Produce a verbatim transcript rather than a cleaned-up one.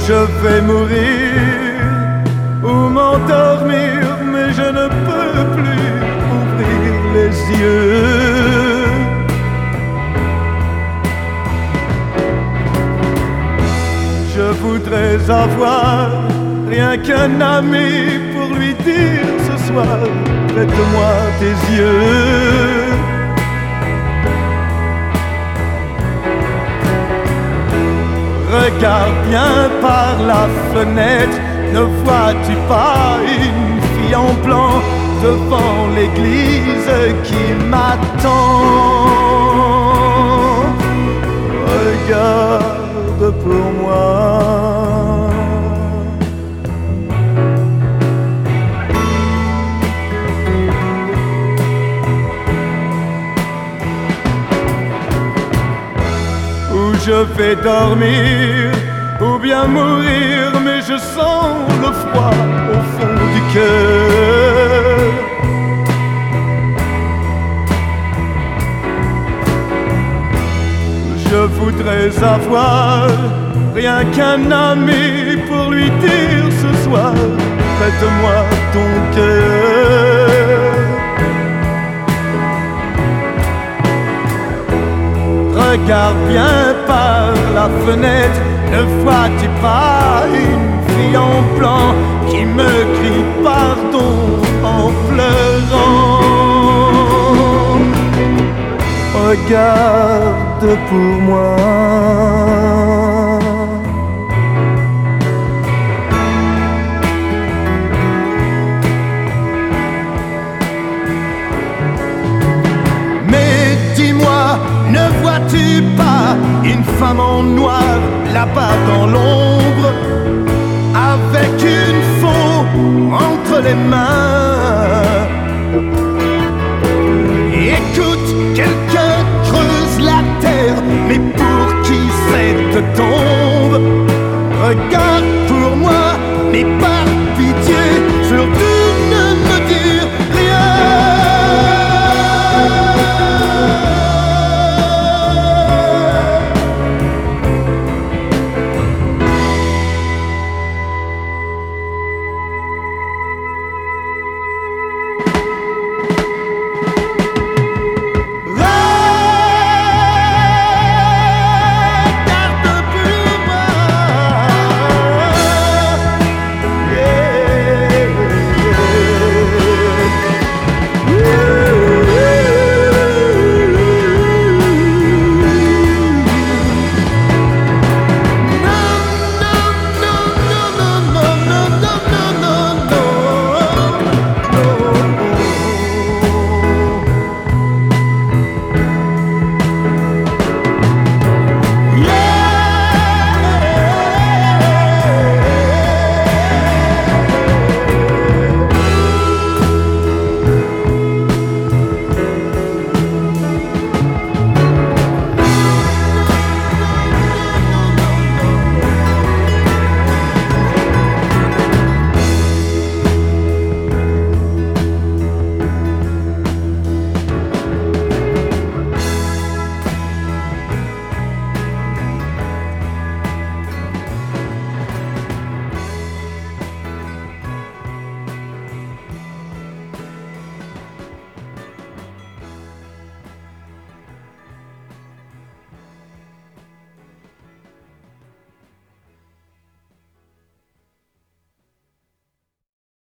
je vais mourir ou m'endormir, mais je ne peux plus ouvrir les yeux. Je voudrais avoir rien qu'un ami pour lui dire ce soir, prête-moi tes yeux. Regarde bien par la fenêtre, ne vois-tu pas une fille en blanc devant l'église qui m'attend? Regarde pour moi. Je vais dormir ou bien mourir, mais je sens le froid au fond du cœur. Je voudrais avoir rien qu'un ami pour lui dire ce soir, prête-moi ton cœur. Regarde bien par la fenêtre, ne vois-tu pas une fille en blanc qui me crie pardon en pleurant? Regarde pour moi. Mais dis-moi, ne vois-tu pas une femme en noir là-bas dans l'ombre, avec une faux entre les mains?